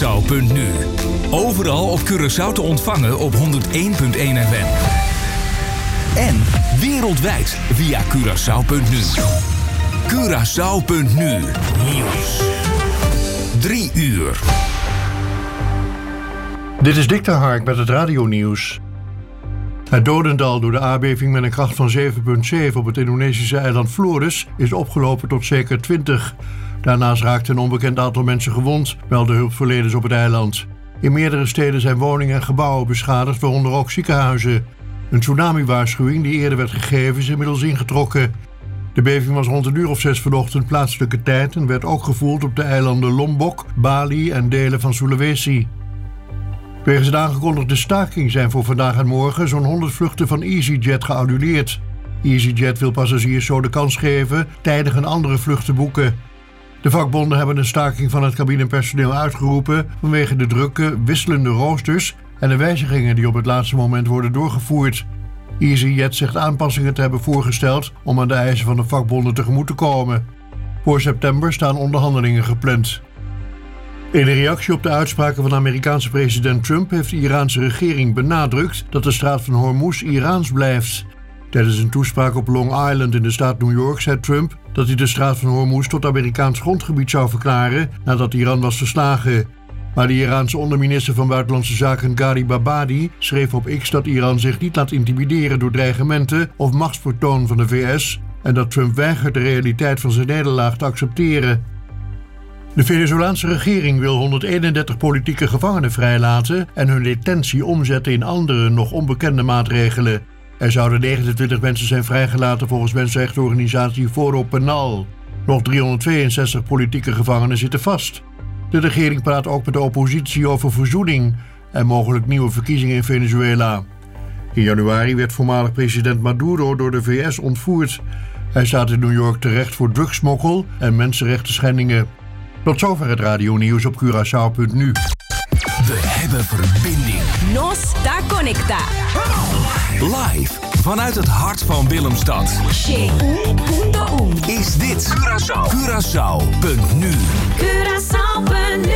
Curaçao.nu. Overal op Curaçao te ontvangen op 101.1 FM. En wereldwijd via Curaçao.nu. Curaçao.nu Nieuws. 3 uur. Dit is Dick de Hark met het radionieuws. Het dodental door de aardbeving met een kracht van 7,7 op het Indonesische eiland Flores is opgelopen tot zeker 20. Daarnaast raakte een onbekend aantal mensen gewond, melden hulpverleners op het eiland. In meerdere steden zijn woningen en gebouwen beschadigd, waaronder ook ziekenhuizen. Een tsunami-waarschuwing die eerder werd gegeven is inmiddels ingetrokken. De beving was rond 1:06 vanochtend plaatselijke tijd en werd ook gevoeld op de eilanden Lombok, Bali en delen van Sulawesi. Wegens de aangekondigde staking zijn voor vandaag en morgen zo'n 100 vluchten van EasyJet geannuleerd. EasyJet wil passagiers zo de kans geven tijdig een andere vlucht te boeken. De vakbonden hebben een staking van het cabinepersoneel uitgeroepen vanwege de drukke, wisselende roosters en de wijzigingen die op het laatste moment worden doorgevoerd. EasyJet zegt aanpassingen te hebben voorgesteld om aan de eisen van de vakbonden tegemoet te komen. Voor september staan onderhandelingen gepland. In een reactie op de uitspraken van de Amerikaanse president Trump heeft de Iraanse regering benadrukt dat de straat van Hormuz Iraans blijft. Tijdens een toespraak op Long Island in de staat New York zei Trump dat hij de straat van Hormuz tot Amerikaans grondgebied zou verklaren nadat Iran was verslagen. Maar de Iraanse onderminister van Buitenlandse Zaken Gharib Abadi schreef op X dat Iran zich niet laat intimideren door dreigementen of machtsvertoon van de VS en dat Trump weigert de realiteit van zijn nederlaag te accepteren. De Venezolaanse regering wil 131 politieke gevangenen vrijlaten en hun detentie omzetten in andere, nog onbekende maatregelen. Er zouden 29 mensen zijn vrijgelaten volgens mensenrechtenorganisatie Foro Penal. Nog 362 politieke gevangenen zitten vast. De regering praat ook met de oppositie over verzoening en mogelijk nieuwe verkiezingen in Venezuela. In januari werd voormalig president Maduro door de VS ontvoerd. Hij staat in New York terecht voor drugsmokkel en mensenrechtenschendingen. Tot zover het radionieuws op Curaçao.nu. We hebben verbinding. Nos está conecta. Live vanuit het hart van Willemstad. Is dit Curaçao.nu. Curaçao.nu.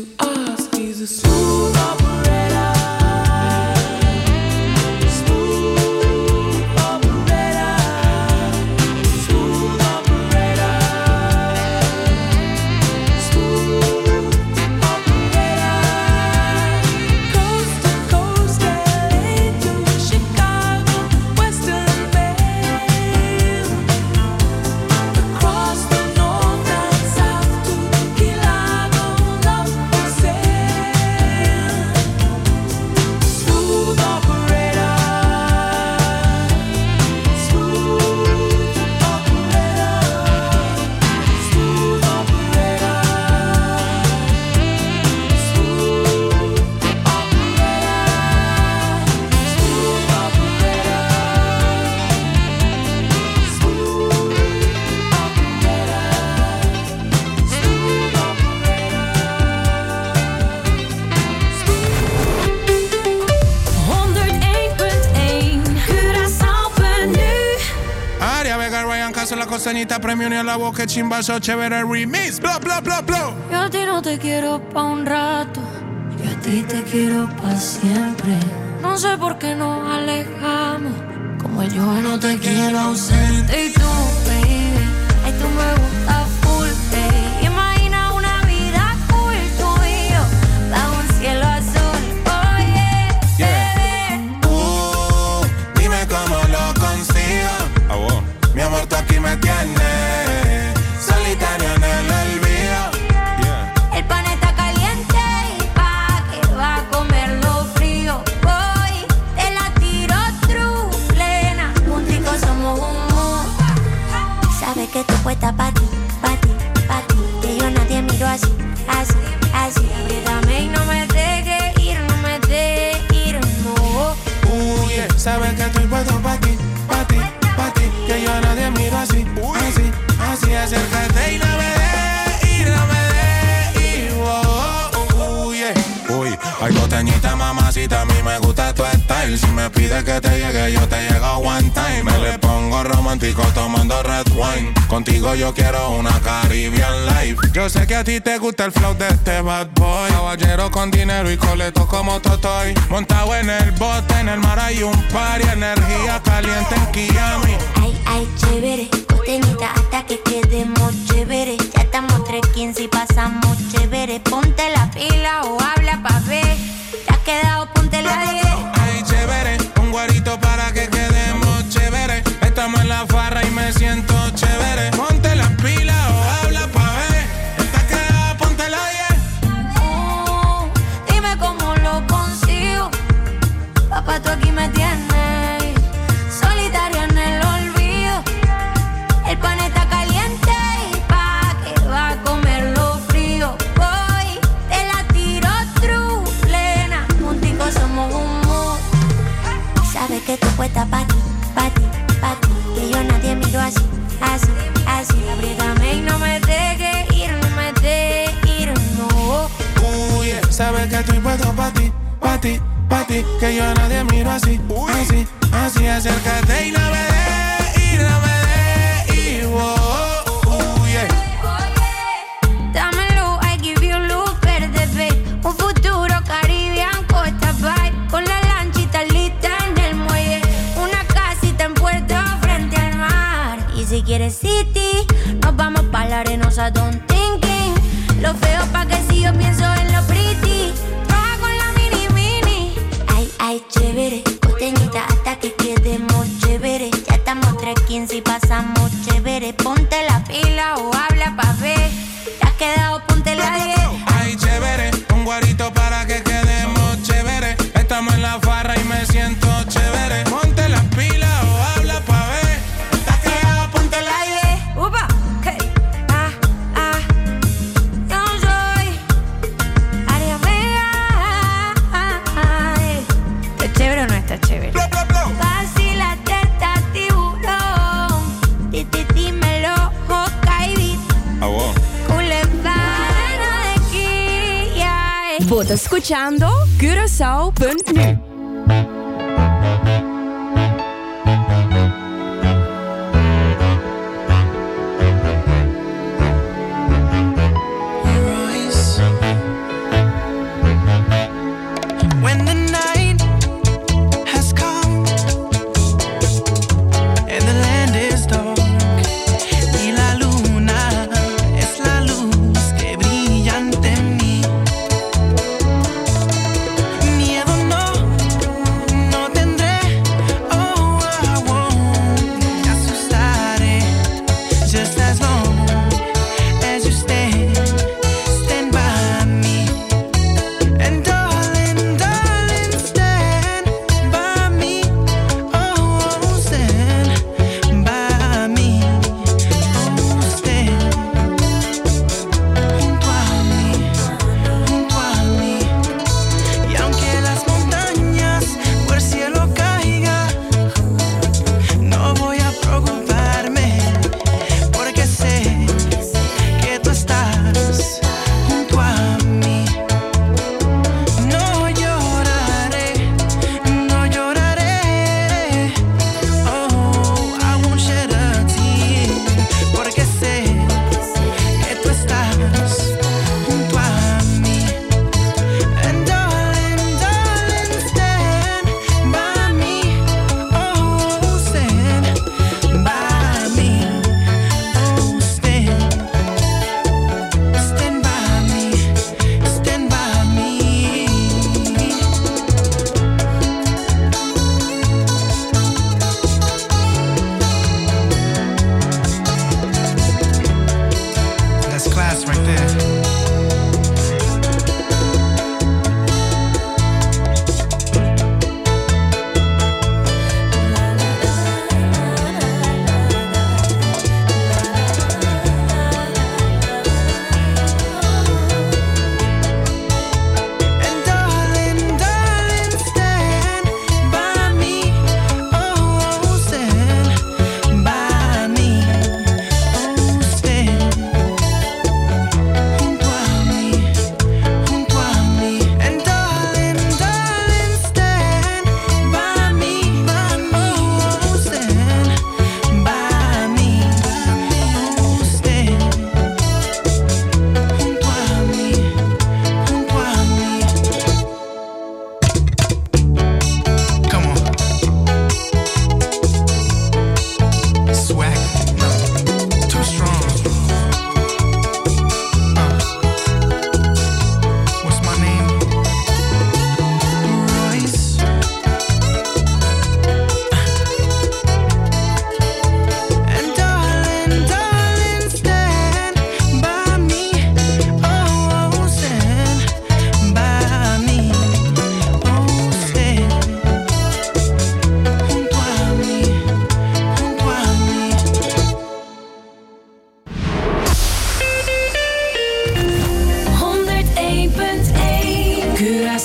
to ask. He's a smooth operator. Smooth operator. Smooth operator. Smooth operator. Coast to coast, LA to Chicago, Western Mail. Across the north and south to Key Largo, love for sale. Smooth operator. Smooth operator. Smooth operator. Smooth Aria Vega, Ryan Castro, la costeñita, premio ni a la boca, chimbazo, chévere, remix, bla, bla, bla, bla. Yo a ti no te quiero pa' un rato, yo a ti te quiero pa' siempre. No sé por qué nos alejamos, como yo no te quiero ausente. Y tú, baby, ay, tú me gustas full, baby. Imagina una vida cool, tú y yo, bajo un cielo azul. Oye, bebé. Dime cómo lo consigo. Mi amor, tú aquí me tienes solitario en el olvido. El pan está caliente y pa' que va a comerlo frío. Voy, te la tiro true, plena. Junticos somos un mood. Sabes que tú puesta pa' ti, pa' ti, pa' ti. Que yo a nadie miro así, así, así. Apriétame y no me dejes ir, no me dejes ir, no. Yeah. Sabes que estoy puesto pa' ti, pa' ti, pa' ti. Que yo a nadie miro así, así, así. Acércate y no me dejes ir, no me dejes ir. Yeah. Uy, ay, costeñita, mamacita, a mí me gusta tu style. Si me pides que te llegue, yo te llego one time. Me le pongo romántico tomando red wine. Contigo yo quiero una Caribbean life. Yo sé que a ti te gusta el flow de este bad boy. Caballero con dinero y coleto como Totoy. Montado en el bote, en el mar hay un party. Energía caliente en Kiami. Ay, ay, chévere, costeñita hasta que quedemos chévere. Ya estamos 3:15 y pasamos chévere. Ponte la pila o habla pa' ver. Te has quedado, ponte la 10. Ay, chévere, un guarito para que quedemos chévere. Estamos en la farra y me siento chévere. Ponte la pila o habla pa' ver. Estás quedada, ponte la 10. Dime cómo lo consigo. Papá, tú aquí me tienes solitario en el olvido. El pan está caliente y pa' que va a comerlo frío. Voy, te la tiro true, plena. Junticos somos un mood. Sabes que tú puesta pa' ti, pa' ti, pa' ti. Que yo a nadie miro así, así, así. Apriétame y no me dejes ir, no me dejes ir, no. Yeah. Sabes que estoy puesto pa' ti, pa' ti, pa' ti. Que yo a nadie miro así, así, así. Acércate y no me dejes ir, no me dejes ir. Yeah. Dámelo, I give you luz verde, babe. Un futuro Caribbean, Costa Vibe. Con la lanchita lista en el muelle. Una casita en Puerto frente al mar. Y si quieres city, nos vamos pa' la arenosa, don't thinking. Lo feo pa' que si yo pienso en lo pretty. Roja con la mini mini. Ay, ay, chévere, costeñita hasta que quedemos chévere. Ya estamos 3:15 y pasamos chévere. Ponte la pila o habla pa' ver. Te has quedado, ponte la 10. Ay, chévere, un guarito para que quedemos chévere. Estamos en la farra y me siento chévere. Ponte las pilas o habla pa' ver. Estás quedada, ponte la 10. ¡Upa! Hey. Yo no soy Aria Vega. ¿Está chévere o no está chévere? Bla, bla, bla. Vacila teta tiburón. Dímelo, Hokkaido. Culebana de Quilla. Vos escuchando Curaçao.nu.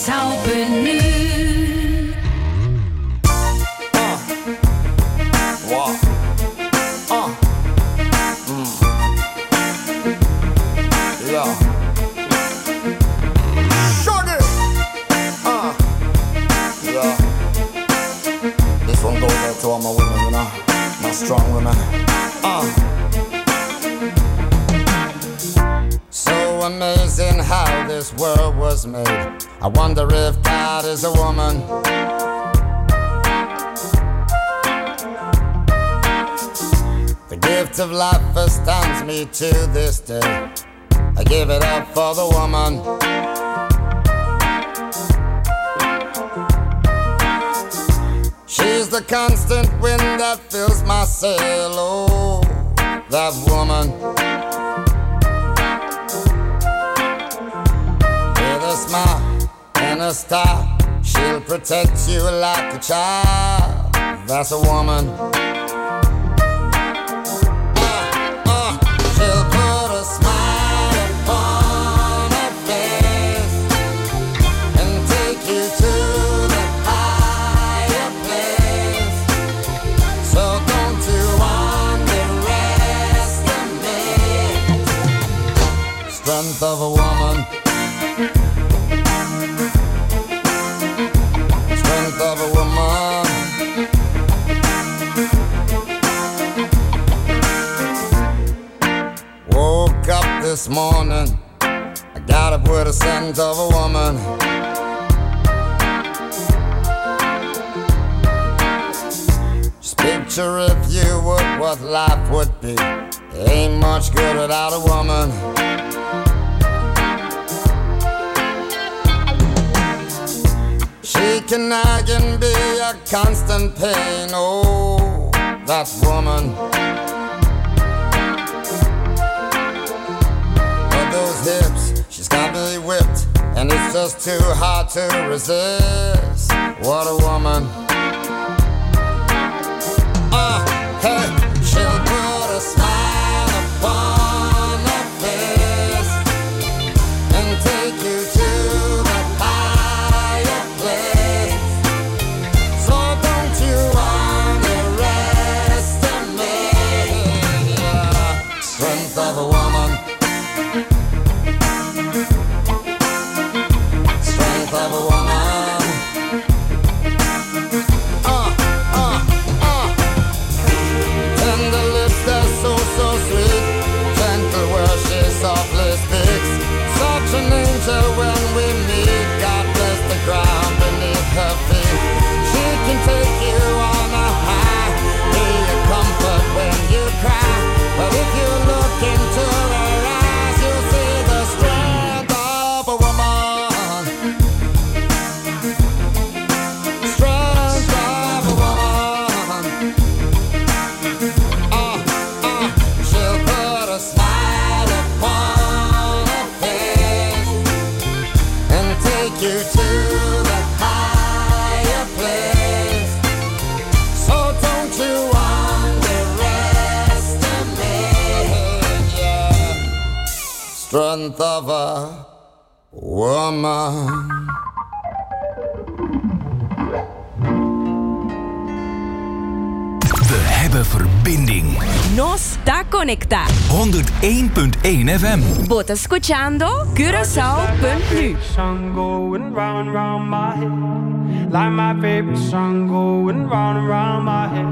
Curaçao.nu. Wow. Yeah. Shorty. Yeah. This one goes out to all my women, you know, my strong women. So amazing how this world was made. I wonder if God is a woman. The gift of life astounds me to this day. I give it up for the woman. She's the constant wind that fills my sail. Oh, that woman. With a smile and a star, she'll protect you like a child. That's a woman. She'll put a smile upon her face and take you to the higher place. So don't you underestimate the strength of a woman. Strength of a woman. Woke up this morning, I got up with a scent of a woman. Just picture if you would what life would be. It ain't much good without a woman. She can nag and be a constant pain. Oh, that woman. Those hips, she's got me whipped, and it's just too hard to resist. What a woman. Hey, she'll put a smile upon her face and take you to the higher place. So don't you underestimate the strength of a woman. Strength of a woman. Tender lips, they're so sweet. Gentle where she softly speaks. Such an angel when we meet. God bless the ground beneath her feet. She can take you on a high, be a comfort when you cry. But if you look into her eyes, you'll see the strength of a woman. Strength of a woman. She'll put a smile upon her face and take you to the higher place. So don't you underestimate, yeah, strength of a woman. We hebben verbinding. No sta conecta. 101.1 FM. Bota escuchando Curaçao.nu. Sun going round and round my head, like my favorite song going round and round my head.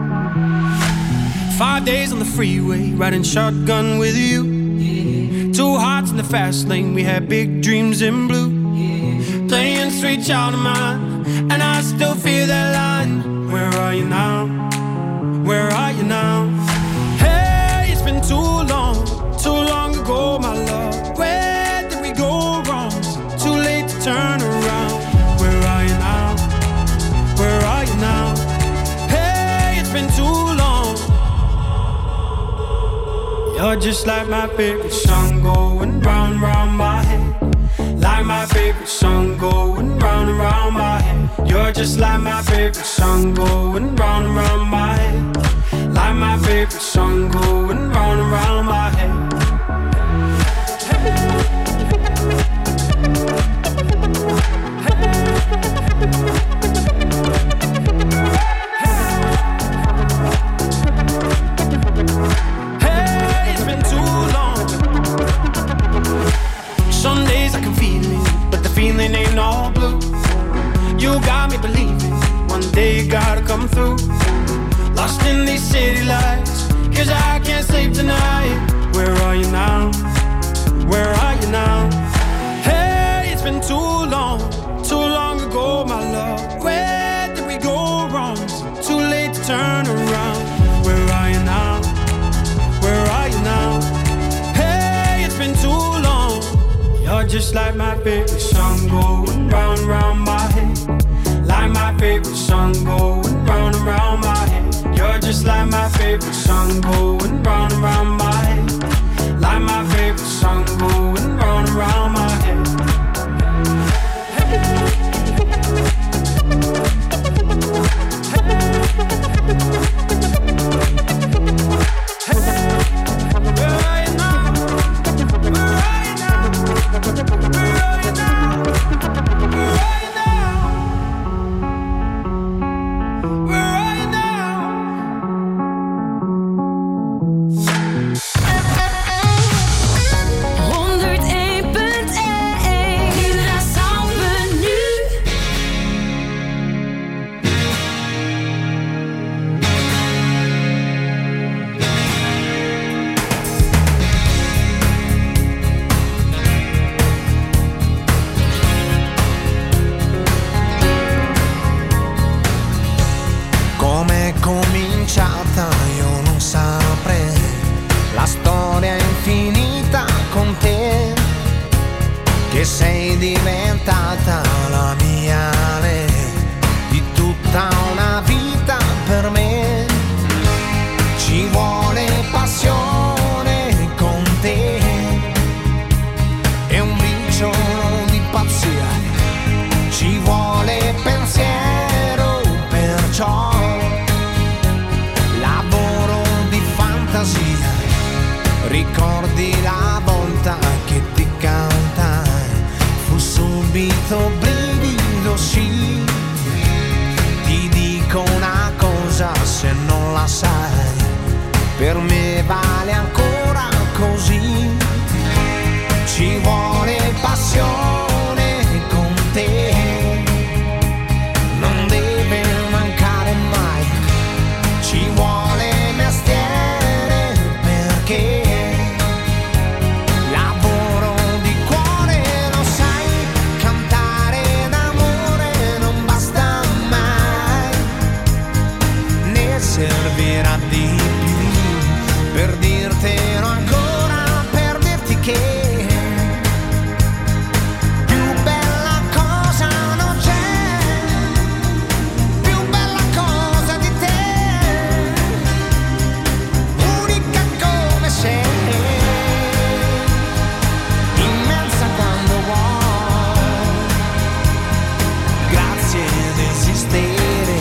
5 days on the freeway, riding shotgun with you. Yeah. 2 hearts in the fast lane, we had big dreams in blue. Yeah. Playing Sweet Child of Mine, and I still feel that line. Where are you now? Where are you now? Hey, it's been too long ago, my love. Where did we go wrong? Too late to turn around. Where are you now? Where are you now? Hey, it's been too long. You're just like my favorite song going round and round my head. Like my favorite song going round and round my head. You're just like my favorite song going round and round my head. Like my favorite song going round and round my head. Hey. You got me believing one day you gotta come through. Lost in these city lights, 'cause I can't sleep tonight. Where are you now? Where are you now? Hey, it's been too long ago, my love. Where did we go wrong? It's too late to turn around. Where are you now? Where are you now? Hey, it's been too long. You're just like my favorite song going round and round my head. Like my favorite song going round and round my head. You're just like my favorite song going round and round my head. Like my favorite song going round and round my head. Ricordi la volta che ti cantai, fu subito brivido, sì. Ti dico una cosa, se non la sai, per me vale ancora così. Ci vuole passione con te, non deve mancare mai. Ci vuole mestiere perché servirà di più per dirtelo ancora, per dirti che più bella cosa non c'è, più bella cosa di te, unica come sei, immensa quando vuoi, grazie di esistere.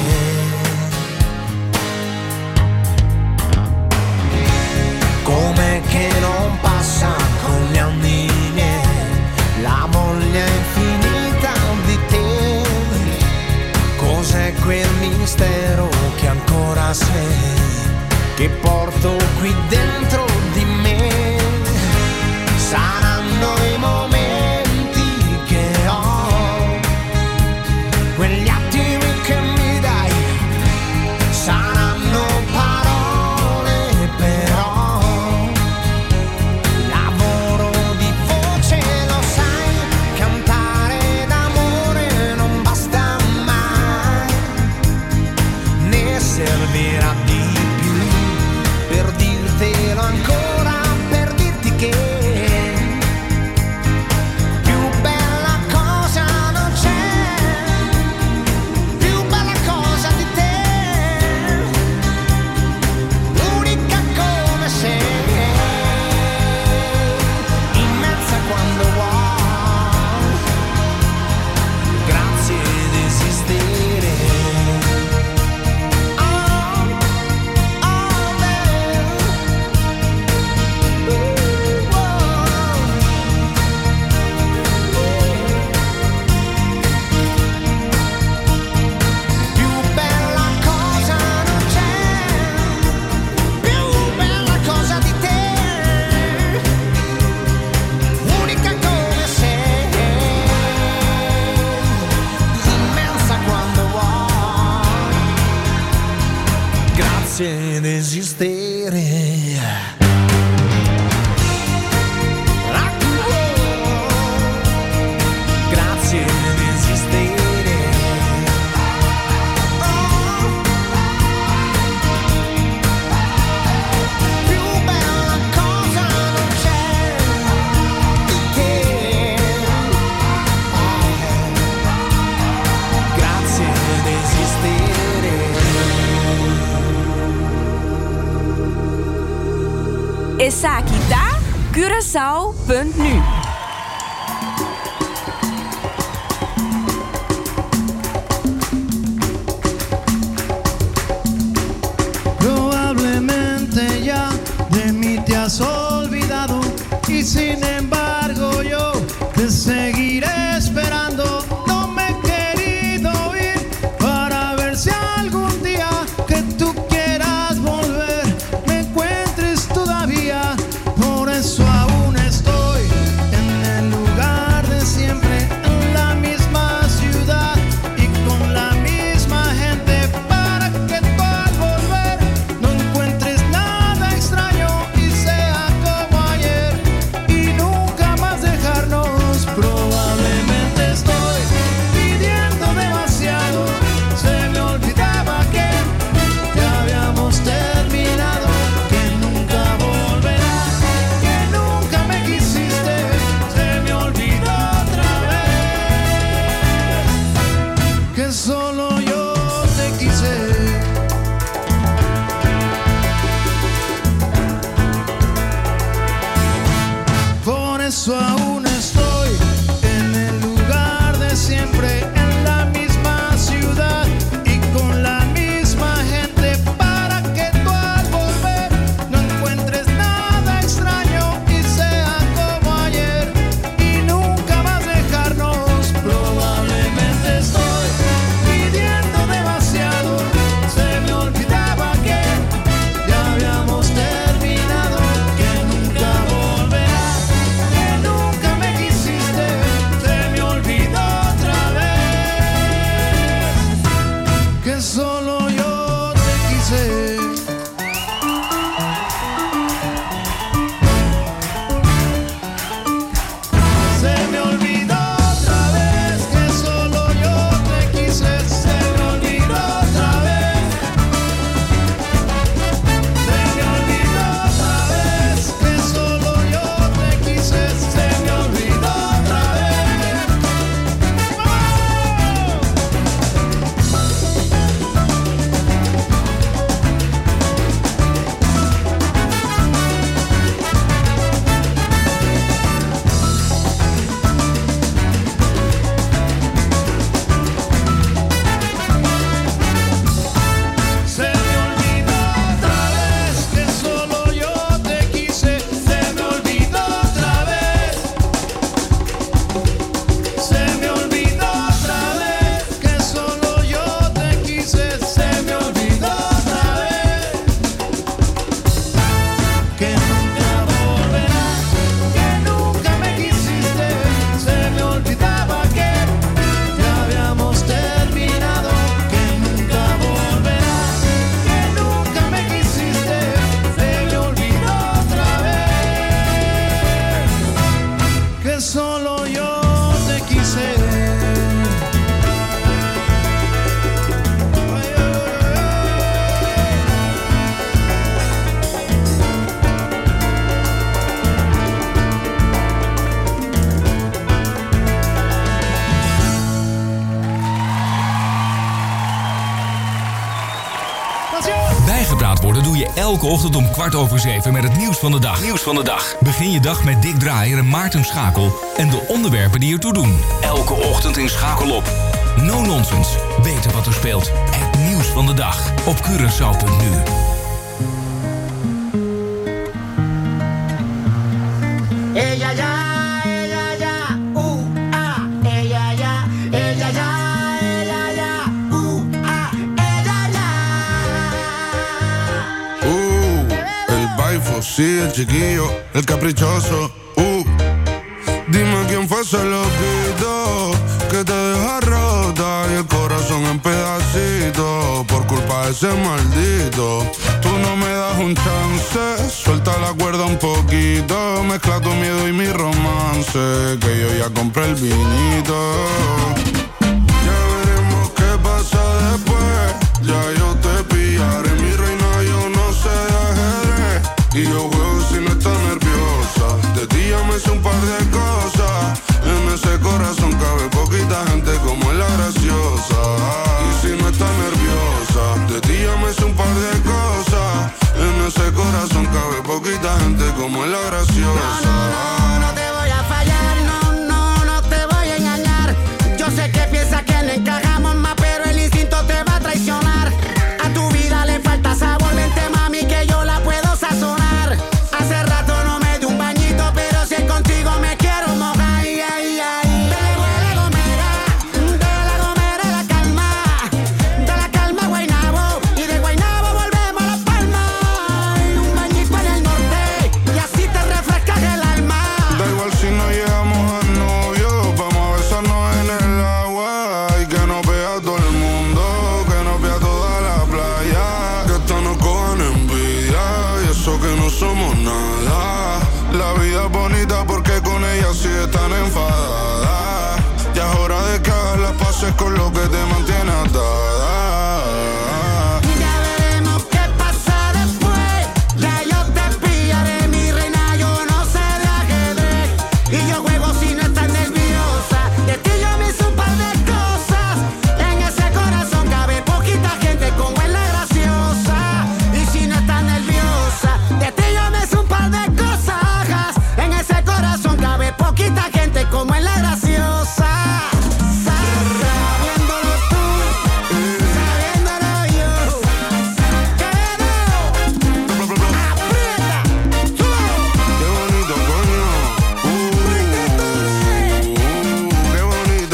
Come che non passa con gli anni miei la voglia infinita di te? Cos'è quel mistero che ancora sei, che porto qui dentro di me? Saranno i momenti che ho, quegli attimi che mi dai, saranno parole però. Servirà di più per dirtelo ancora. resistere. Grazie di esistere. Più bella cosa non c'è di che. Grazie di esistere. Esakita, Curaçao.nu. Probablemente ya de mí te has olvidado y sin embargo yo te seguiré esperando. No me he querido ir para ver si algún día que tú quieras volver me encuentres todavía. Por eso aún estoy en el lugar de siempre, en la misma ciudad y con la misma gente, para que tú al volver no encuentres nada extraño y sea como ayer y nunca más dejarnos. Probablemente estoy pidiendo demasiado, se me olvidaba que ya habíamos terminado, que nunca volverás, que nunca me quisiste, se me olvidó otra vez, que solo yo te quise. Por eso aún estoy en el lugar de siempre, en la misma ciudad y con la misma gente, para que tú al volver no encuentres nada extraño y sea como ayer y nunca más dejarnos. Probablemente estoy pidiendo demasiado, se me olvidaba que ya habíamos terminado, que nunca volverás, que nunca me quisiste, se me olvidó otra vez, que solo yo te quise. Se me olvidó otra vez, que solo yo te quise, se me olvidó otra vez. Se me olvidó otra vez, que solo yo te quise, se me olvidó otra vez. Se me olvidó otra vez, que solo yo te quise, se me olvidó otra vez. Se me olvidó otra vez, que solo yo te quise, se me olvidó otra vez, que nunca volverás, que nunca me quisiste, se me olvidaba que ya habíamos terminado, que nunca volverás, que nunca me quisiste, se me olvidó otra vez, que solo yo te quise. Bijgepraat worden doe je elke ochtend om 6:15 met het nieuws van de dag. Begin je dag met Dick Draaier en Maarten Schakel en de onderwerpen die ertoe doen. Elke ochtend in Schakel op. No nonsense. Weten wat er speelt. Het nieuws van de dag op Curaçao.nu. Ella ya, ella ya, ella ya, ella ya, ella ya, ella ya. El baifo, sí, el chiquillo, el caprichoso. Dime quién fue ese loquito que te deja rota y el corazón en pedacitos por culpa de ese maldito. Tú no me das un suelta la cuerda un poquito, mezcla tu miedo y mi romance, que yo ya compré el vinito. Ya veremos qué pasa después, ya yo te pillaré, mi reina, yo no sé de ajedrez, y yo juego si no estás nerviosa. De ti ya me sé un par de cosas, en ese corazón cabe poquita gente como es la graciosa. Y si no estás nerviosa, de ti ya me sé un par de cosas, en ese corazón cabe poquita gente como es la graciosa. No te voy a fallar, no te voy a engañar. Yo sé que piensas que no encajamos más, pero el instinto te va a traicionar. A tu vida le falta sabor, vente mami que yo la puedo sazonar. Hace rato no me di un bañito, pero si es contigo me quiero mojar. Somos nada, la vida es bonita porque con ella sí están enfadadas. Ya es hora de que hagas las paces con lo que te mantiene atada. Ya veremos qué pasa después, ya yo te pillaré, mi reina, yo no sé de ajedrez, y yo juego si no estás nerviosa. De ti yo me hice un par de cosas, en ese corazón cabe poquita gente como es la graciosa. Y si no estás nerviosa, de ti yo me hice un par de cosas, en ese corazón cabe poquita gente como es la graciosa. Sabiéndolo tú, sabiéndolo yo, aprieta, tú. Qué bonito, coño. Qué bonito.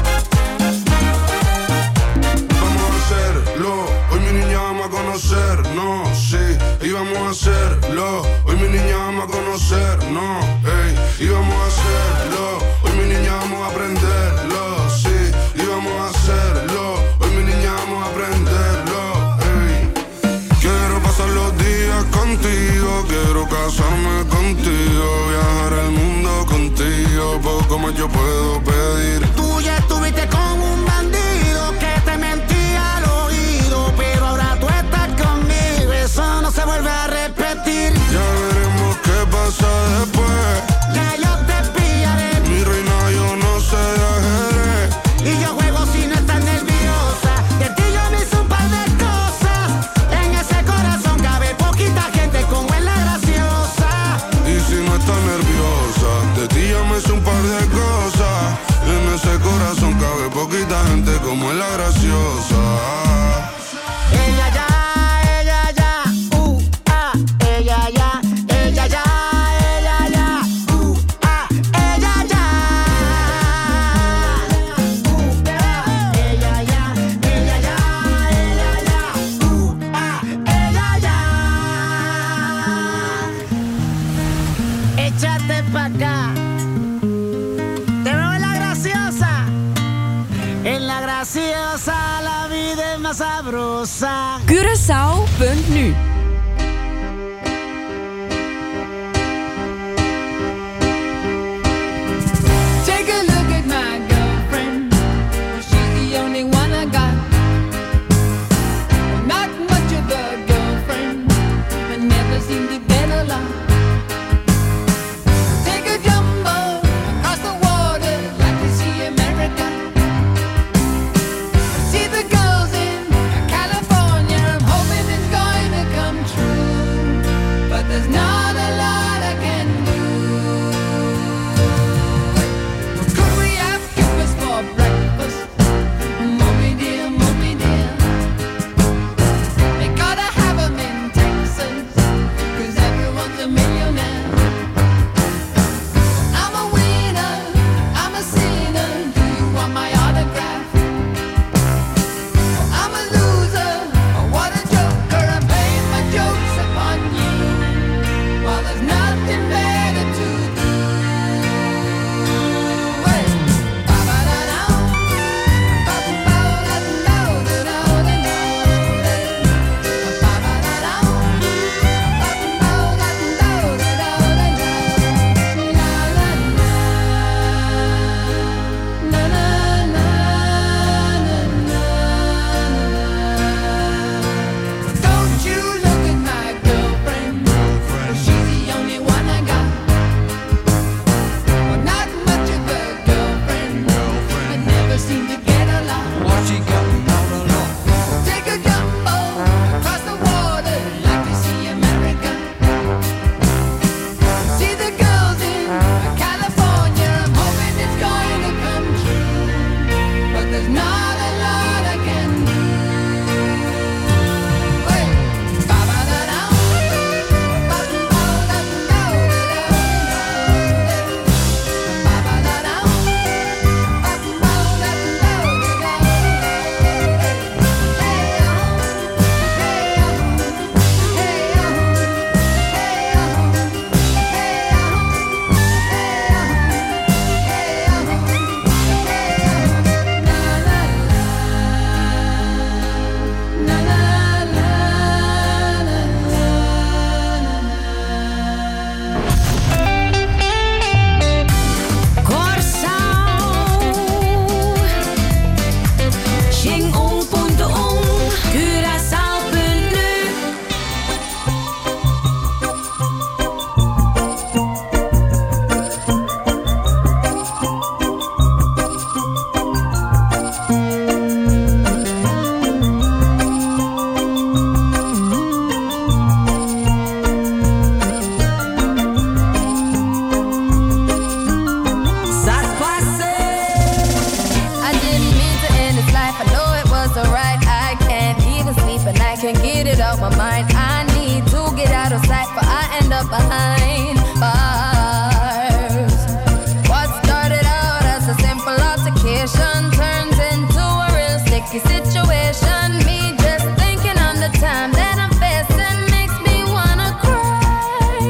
Vamos a hacerlo, hoy mi niña vamos a conocernos, sí, y vamos a hacerlo. Hoy mi niña vamos a conocernos, ey, y vamos a hacerlo. Hoy mi niña vamos a aprenderlo, sí, y vamos a hacerlo. Hoy mi niña vamos a aprenderlo, ey. Quiero pasar los días contigo, quiero casarme contigo, viajar el mundo contigo, poco más yo puedo pedir. Tú ya estuviste con un bandido que te mentía al oído, pero ahora tú estás conmigo, eso no se vuelve a repetir. Ya veremos qué pasa después, Ya yo te pillaré, mi reina, yo no sé de ajedrez, y yo juego si no estás nerviosa. De ti yo me hice un par de cosas, en ese corazón cabe poquita gente como es la graciosa. y si no estás nerviosa, de ti ya me sé un par de cosas, en ese corazón cabe poquita gente como es la graciosa. Ella ya, ella ya, ella ya, ella ya, ella ya, ella ya. Ella ya, ella ya, ella ya, ella ya. Échate pa' acá. Te veo en la graciosa. En la graciosa la vida es más sabrosa. Curaçao.nu. Take a look at my girlfriend. She's the only one I got. Not much of a girlfriend, but never seemed to get a lot. Take a jumbo across the water, like to see America. See the girls in California. I'm hoping it's going to come out my mind. I need to get out of sight, but I end up behind bars. What started out as a simple altercation turns into a real sticky situation. Me just thinking on the time that I'm facing makes me wanna cry.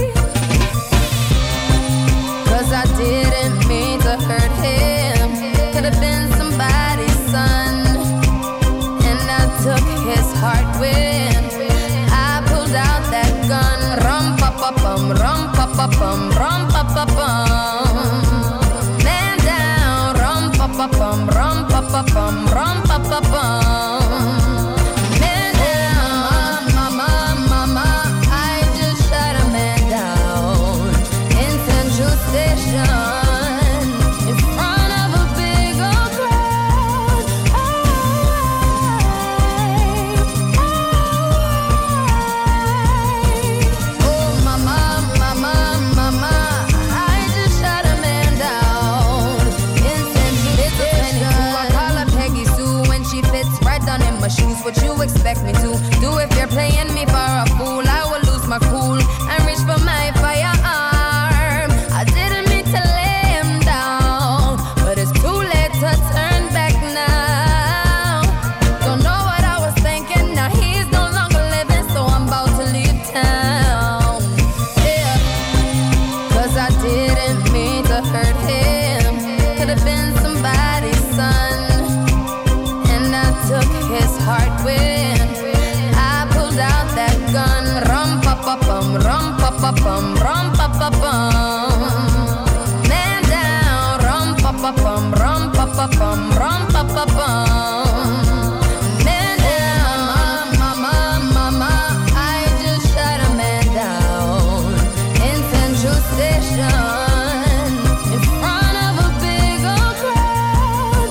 'Cause I didn't mean to hurt him. Could have been somebody's son, and I took his heart with. I pulled out that gun. Rum pa pa pum, rum pa pa pum, rum pa pa pum. Man down, rum pa pa pum, rum pa pa pum, rum pa pa pum. Man down, mama, mama, I just shot a man down in Central Station in front of a big old crowd. Oh, mama, mama, mama, I just shot a man down in Central Station. I call her Peggy Sue when she fits right down in my shoes. What you expect me to do if you're playing me for a fool? I will lose my cool and reach for my firearm. I didn't mean to lay him down, but it's too late to turn back now. Don't know what I was thinking, now he's no longer living, so I'm about to leave town. Yeah, 'cause I didn't mean to hurt him. Could have been somebody's son, and I took his heart with. I pulled out that gun. Rum pa pa pum, rum pa pa pum, rum pa pa pum. Man down, rum pa pa pum, rum pa pa pum, rum pa pa pum. Man down, mama, mama, I just shot a man down in Central Station in front of a big old crowd.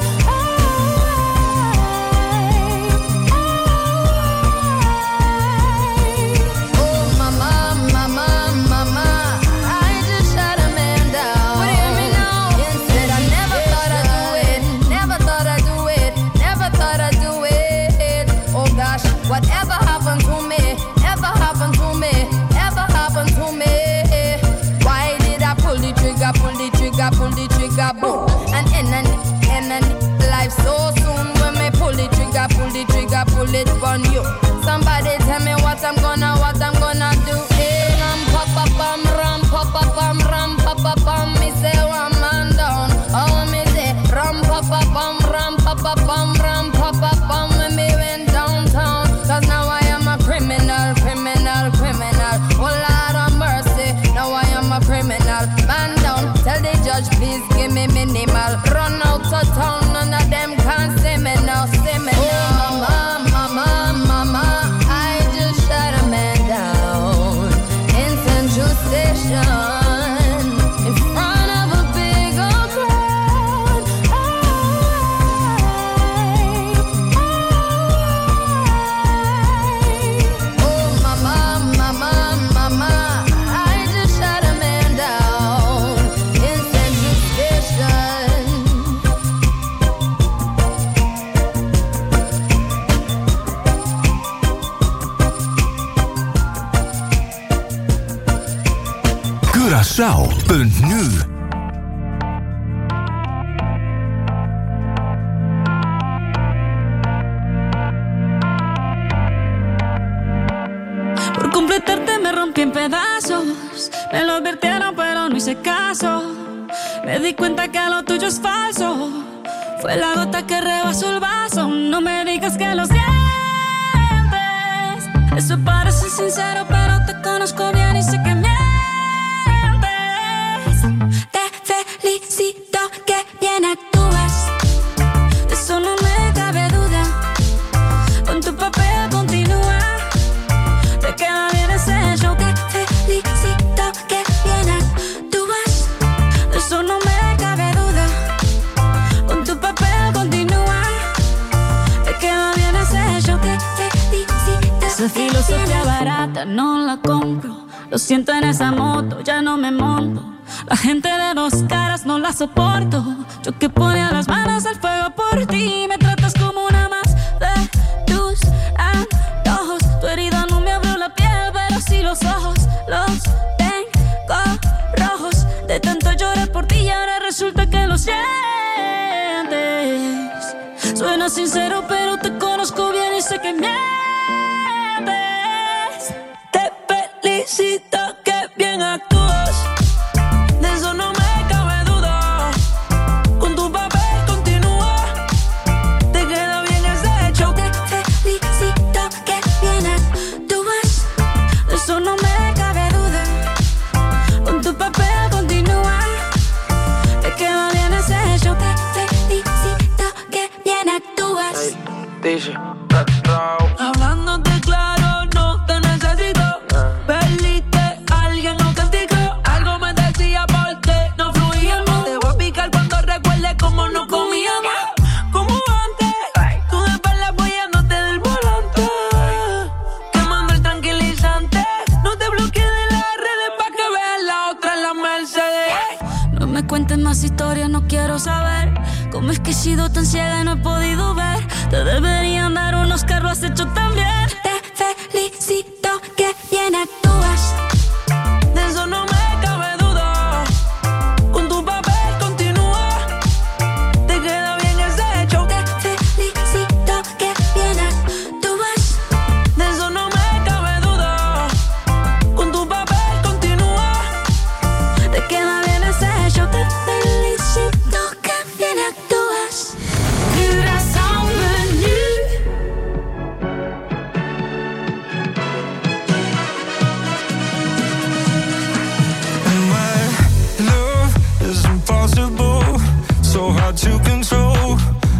Oh, mama, mama, mama, I just shot a man down. But hear me now, instead I never thought I'd do it, never thought I'd do it, never thought I'd do it. Oh gosh, whatever happened to me, ever happened to me, ever happened to me. Why did I pull the trigger, pull the trigger, pull the trigger, boom? And end life so soon when me pull the trigger, pull it on you. Somebody tell me what I'm gonna do. Ram pa pa pam, ram pa pa pam, ram pa pa pam. Me say one man down, oh me say ram pa pa pam, ram pa pa pam, ram pa pa pam. When me went downtown, 'cause now I am a criminal, criminal, criminal. Oh Lord of mercy, now I am a criminal. Man down, tell the judge please give me minimal. Run out of town, none of them can see me now, see me now. Oh mama, mama, mama, I just shot a man down in Central Station in front of a big old crowd. Oh mama, mama, mama, I just shot a man down in Central Station. Curaçao.nu. Por completarte me rompí en pedazos. Me lo advirtieron pero no hice caso. Me di cuenta que lo tuyo es falso. Fue la gota que rebasó el vaso. No me digas que lo sientes. Eso parece sincero pero te conozco bien y sé que mientes. Te felicito que bien actúas. De eso no me cabe duda. Con tu papel continúa. Te queda bien ese show. Te felicito que bien actúas. De eso no me cabe duda. Con tu papel continúa. Te queda bien ese show. Te felicito. Esa filosofía barata no la compro. Lo siento en esa moto, ya no me monto. La gente de dos caras no la soporto. Yo que ponía las manos al fuego por ti. Me tratas como una más de tus antojos. Tu herida suena sincero, pero te conozco bien y sé que mientes. Te felicito, que bien actúas. De eso no me cabe duda. Con tu papel continúa. Te queda bien ese show. Te felicito, que bien actúas. De eso no me cabe duda. Con tu papel continúa. Te queda bien ese show. Te felicito, que bien actúas. Hey, dice, Hablándote claro, no te necesito. Perdiste, alguien nos castigó. Algo me decía porque no fluíamos. Te voy a picar cuando recuerde cómo nos comíamos. Como antes, tú de espalda apoyándote del volante. Quemando el tranquilizante. No te bloquees de las redes pa' que veas la otra en la Mercedes. No me cuentes más historias, no quiero saber cómo es que he sido tan ciega y no he podido ver. Te deberían dar unos carros, lo has hecho tan bien. Te felicito, que bien actúas. De eso no me cabe duda. Con tu papel continúa. Te queda bien ese show. Te felicito, que bien actúas. De eso no me cabe duda. Con tu papel continúa. Te queda bien ese show. Te felicito, que bien actúas. Curaçao menu. My love is impossible, so hard to control.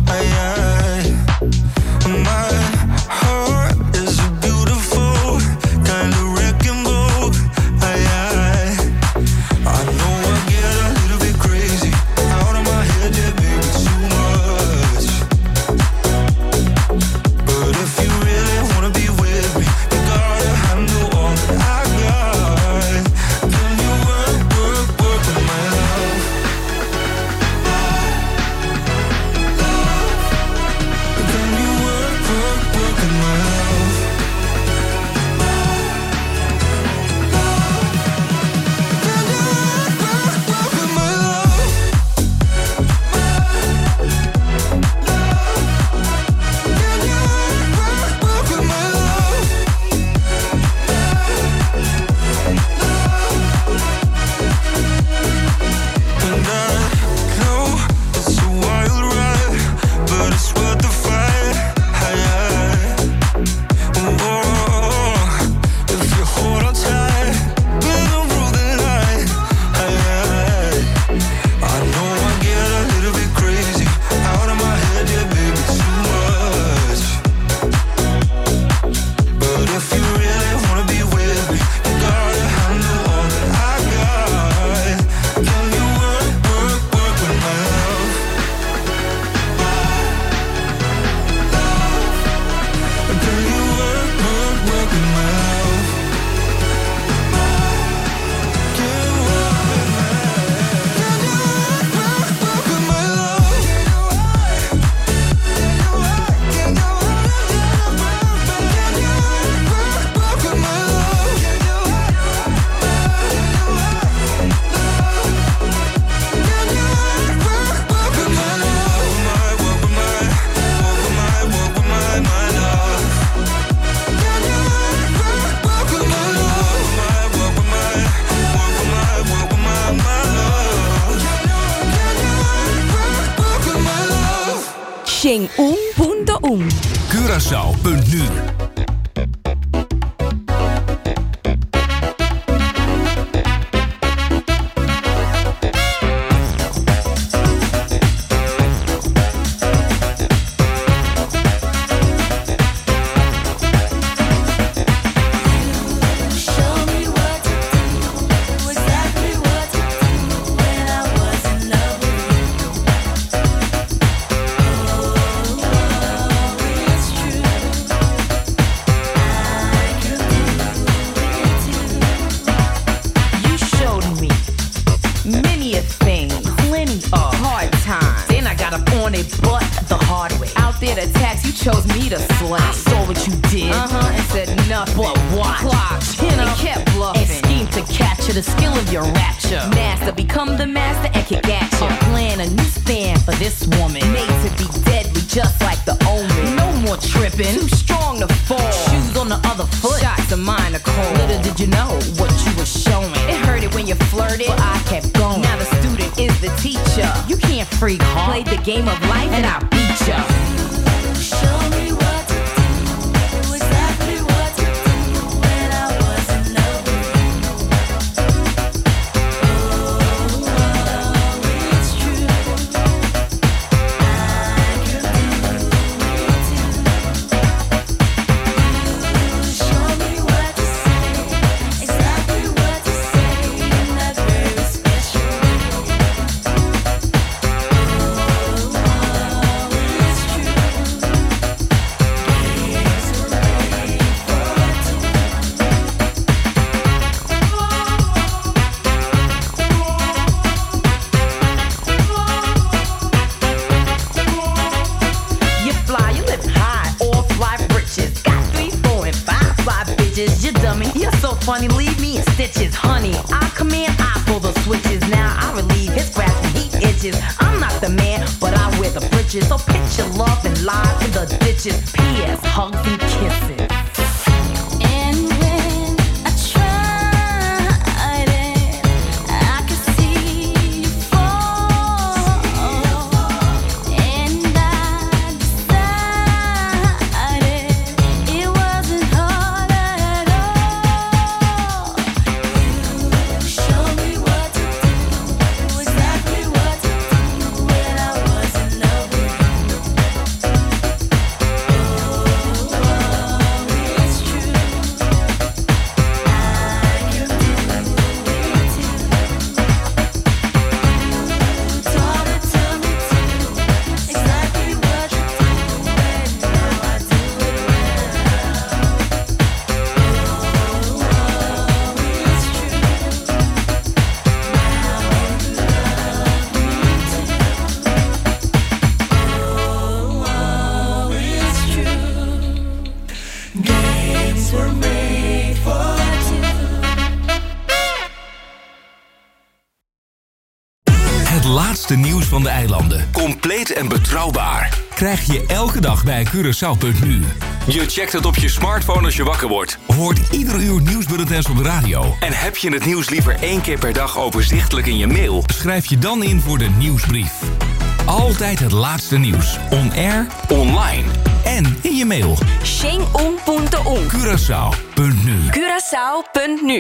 My heart is a beautiful kind of wrecking ball. I know I get a little bit crazy, out of my head, yeah, baby, too much. But if you really wanna be with me, you gotta handle all that I got. Can you work with my love? Can you work with my love? And I know it's a wild ride, but it's worth the fight. If you hold on tight, we're gonna rule the night. I know I get a little bit crazy, out of my head, yeah, baby, too much. But if you really wanna be with me, you gotta handle all that I got. Can you work with my love? Can you work with my love? Can you work with my Sing1.1 Curaçao.nu. chose me to slay. I saw what you did, and said nothing but watch. Clocked, and kept bluffing, and schemed to capture the skill of your rapture. Master, become the master and kick at you. I'm playing a new stand for this woman, made to be deadly, just like the slipping, too strong to fall. Shoes on the other foot, shots of mine are cold. Little did you know what you were showing. It hurted when you flirted, but I kept going. Now the student is the teacher. You can't freak hard. Play the game of life and I'll beat ya. Show me what to do, exactly what to do when I was in love with you. Oh, it's true. I can do it too. Show me what to say, exactly what to say in that very special way. You fly, you live high, all fly britches. Got 3, 4, and 5 fly bitches. You dummy, you're so funny, leave me in stitches. Honey, I command, I pull the switches. Now I relieve his scratch when he itches. I'm not the man, but I wear the britches. So pitch your love and lies in the ditches. P.S. Hugs and kisses. And when I tried it, I could see you fall. And I decided it wasn't hard at all. You show me what to do, exactly what to do when I was in love with you. Oh, it's true. I can do it too. You taught it to me too, exactly what to do, and now I do it well. Oh, it's true. Oh, it's true. Games were made for two. Het laatste nieuws van de eilanden. Compleet en betrouwbaar. Krijg je elke dag bij Curaçao.nu. Je checkt het op je smartphone als je wakker wordt. Hoort ieder uur nieuwsbulletins op de radio. En heb je het nieuws liever 1 keer per dag overzichtelijk in je mail? Schrijf je dan in voor de nieuwsbrief. Altijd het laatste nieuws. On air, online en in je mail. Xing1.1 Curaçao.nu. Curaçao.nu.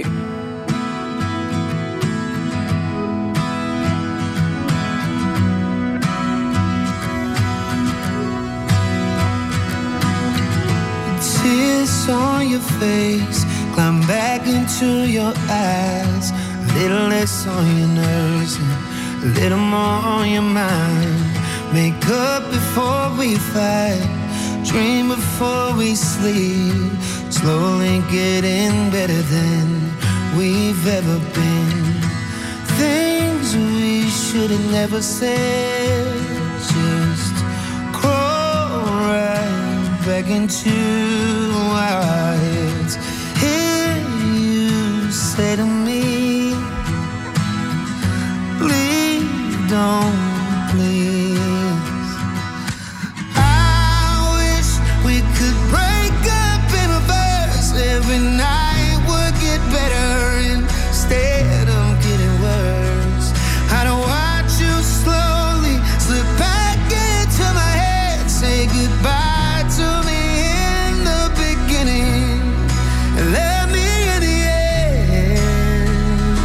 Tears on your face, climb back into your eyes. A little less on your nerves and a little more on your mind. Make up before we fight, dream before we sleep. Slowly getting better than we've ever been. Things we should have never said, just crawl right back into our heads. Hear you say to me, please don't, please. I wish we could break up in reverse. Every night would get better instead of getting worse. I don't watch you slowly slip back into my head. Say goodbye to me in the beginning and let me in the end.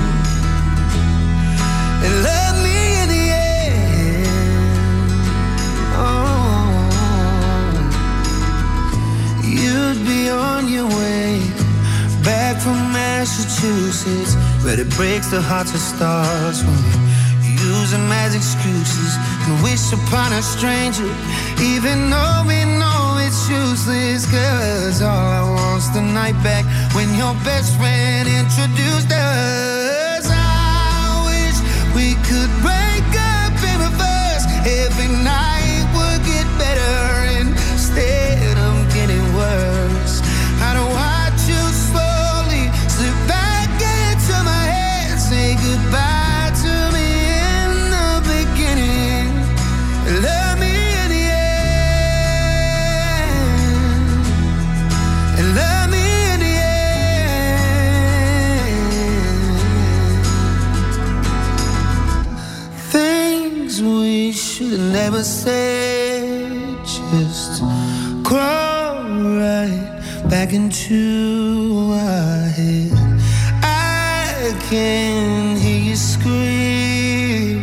And let me in the end. Oh, you'd be on your way back from Massachusetts, but it breaks the hearts of stars when you use them as excuses and wish upon a stranger, even though we know it's useless. 'Cause all I want's the night back when your best friend introduced us. I wish we could break up in reverse. Every night would get better instead of getting worse. I don't watch you slowly slip back into my head. Say goodbye to me in the beginning. Let me in the end. I say, just crawl right back into my head. I can hear you scream,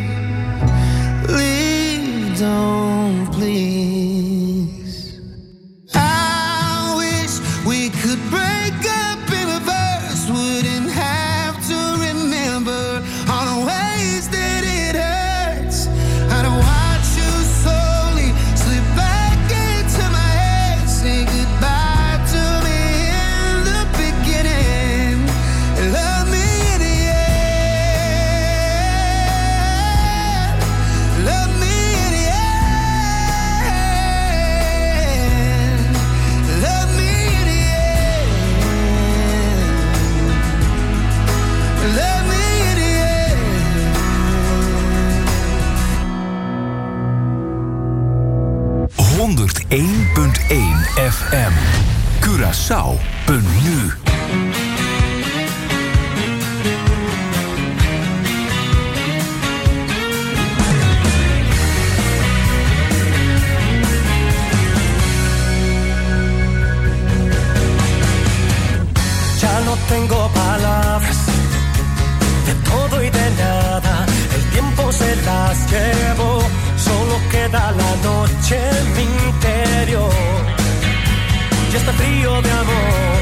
leave, don't please. I wish we could break up in reverse, wouldn't have to remember all the ways that it hurts. I don't watch you slowly slip back into my head, say goodbye to me in the beginning, and love me in the end, love me in the end, love me in the end, love me in the end. 101.1 FM Curaçao.nu. Ya no tengo palabras de todo y de nada. El tiempo se las llevó, solo queda la noche en mi interior y este frío de amor.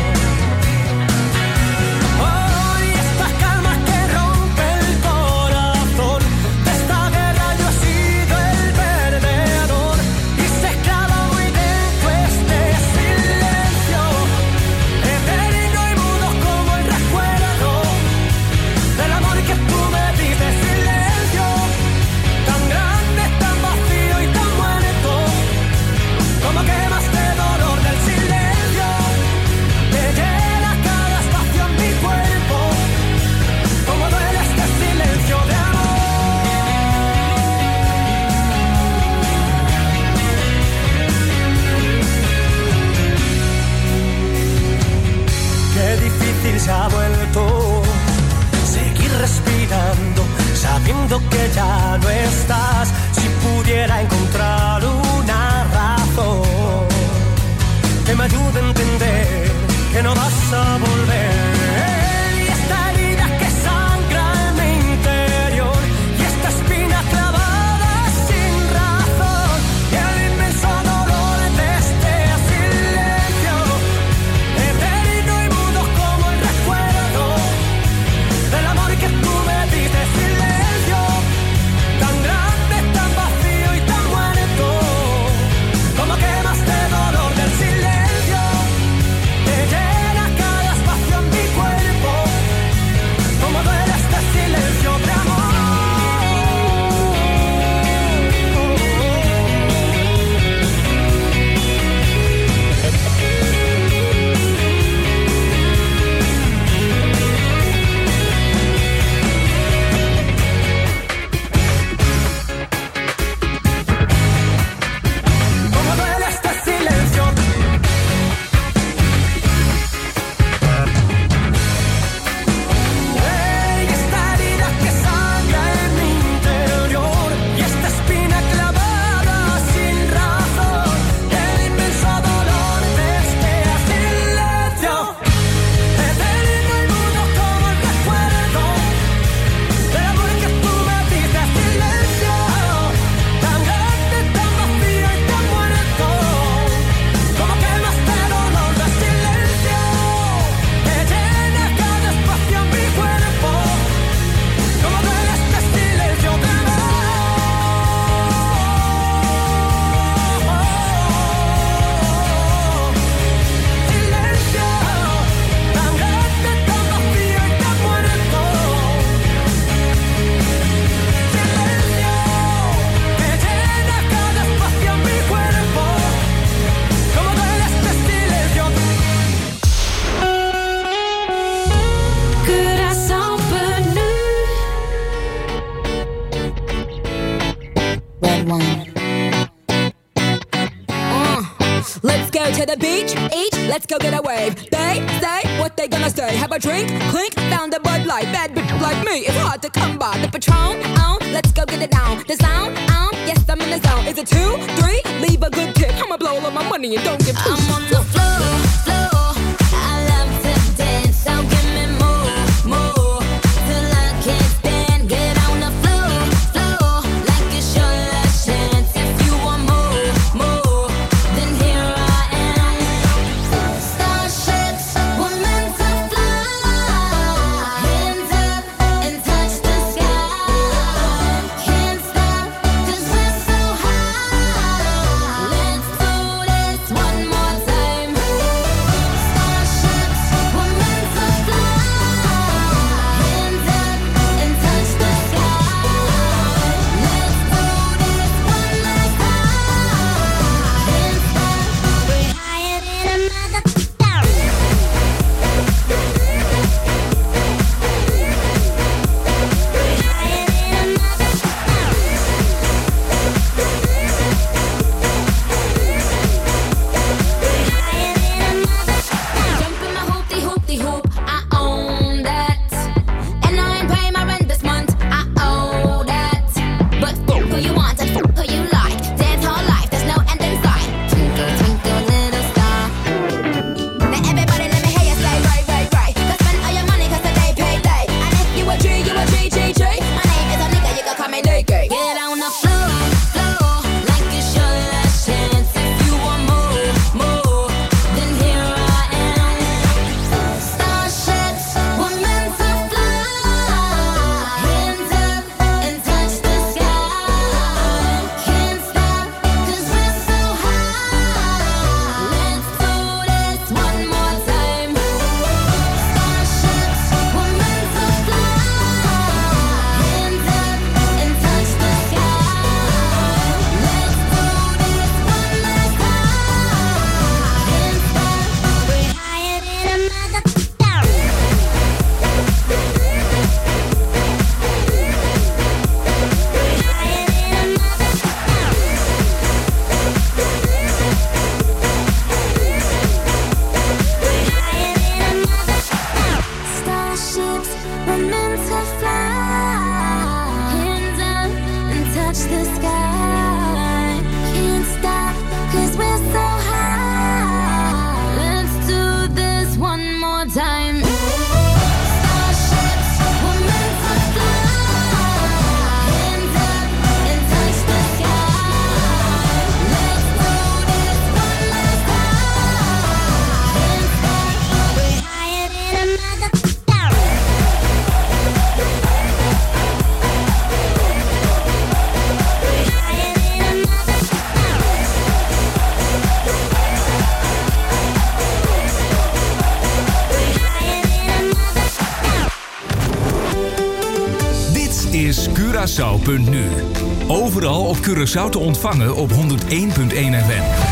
Hoy esta calma que rompe el corazón, de esta guerra yo he sido el perdedor y se clava muy dentro este silencio, eterno y mudo como el recuerdo del amor que tú me diste. Silencio tan grande, tan vacío y tan muerto, como quemaste dolor del silencio. Let's go to the beach, each, let's go get a wave. They say what they gonna say. Have a drink, clink, found a Bud Light. Bad bitch like me, it's hard to come by. The Patron, let's go get it down. The sound, yes, I'm in the zone. Is it 2, 3? Leave a good tip. I'ma blow all of my money and don't give two. I'm on the floor, floor. I love to dance, so give me more, more. Till I can't stand, get on the floor, floor. Like it's your last chance. If you want more, more, then here I am. Starships were meant to fly. Hands up and touch the sky. Can't stop 'cause we're so high. Let's do this one more time. Starships were meant to fly. Hands up and touch the sky. Let's do this one last time. Can't stop. We're higher than a mother. Jump in my hoopty hoopty hoop, I own that. And I ain't paying my rent this month, I owe that. But fuck who you want and fuck who you like. Dance all life, there's no end in sight. Twinkle, twinkle, little star. Now everybody let me hear you say right, right, right. Go spend all your money 'cause today payday. And if you a G, you a G, G, G. My name is a nigga, you can call me Nicky. Get on the floor, floor, like it's your last chance. If you want more, more, then here I am. Starships were meant to fly. Hands up and touch the sky. Can't stop 'cause we're so high. Let's do this one more time. Starships were meant to fly. Hands up and touch the sky. Let's do this one last time. Can't stop. We're higher than a mother. Starships were meant to fly. Hands up and touch the sky. Can't stop 'cause we're so high. Let's do this one more time. Starships were meant to fly. Hands up and touch the sky. Let's do this one last time. Can't stop. We're higher than a mother. Dit is Curaçao.nu. Overal op Curaçao te ontvangen op 101.1 FM.